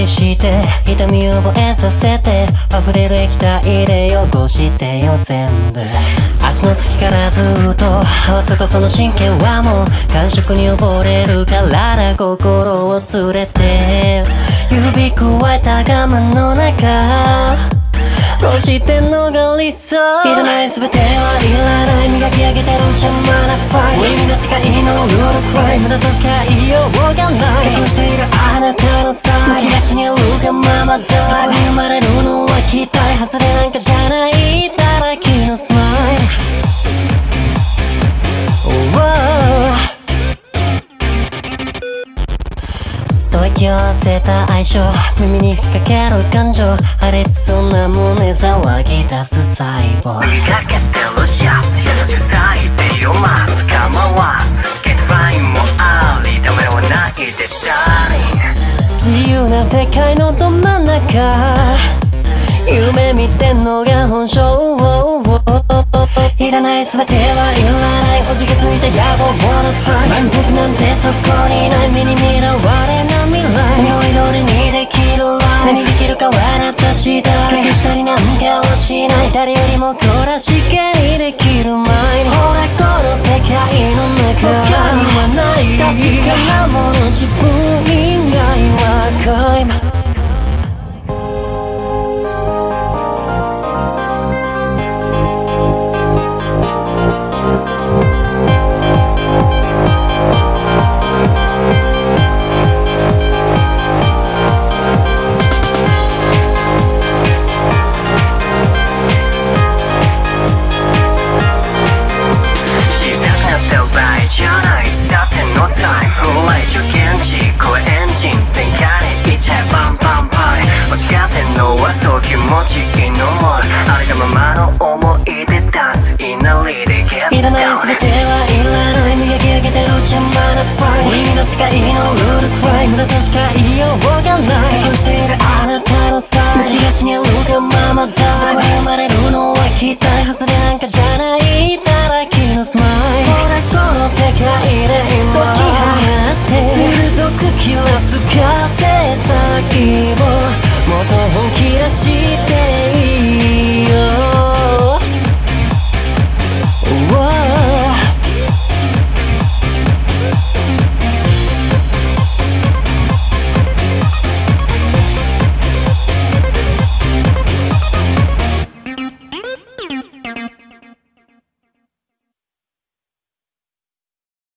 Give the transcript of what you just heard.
りして痛みを覚えさせて溢れる液体で汚してよ全部足の先からずっと合わせたその神経はもう感触に溺れる体心を連れて指くわえた我慢の中こうしてんのが理想いらない全てはいらない磨き上げてる邪魔なファイ無意味な世界のルールクライムだとしか言いようがない隠しているあなたのスタイルむき出しにあるがままだそこに生まれるのは期待外れなんかじゃないだらけのスマイル息を合わせた相性耳に吹きかける感情破裂そうな胸騒ぎ出す細胞振りかけてるシャツ優しさいて読ます構わずゲットラインもありダメはないでダーリン自由な世界のど真ん中夢見てんのが本性いらない全てはいらないおじけづいた野望 wanna try 満足なんてそこにない目に見られない未来思い通りにできるライフ何できるかはあなた次第隠したりなんかはしない誰よりもこらしかにできるマインドほらこの世界の中他にはない確かなもの自分以外は皆無そう気持ちいいのもありがままの思い出出すいなりでゲットいらない全てはいらない磨き上げてる邪魔なファイ無意味な世界のルールクライムだとしか言いようがない隠しているあなたのスタイルむき出しにあるがままだそこに生まれるのは期待外れなんかじゃないだらけのスマイルほらこの世界で今解き放って鋭く気をつかせた希望もっと本気出して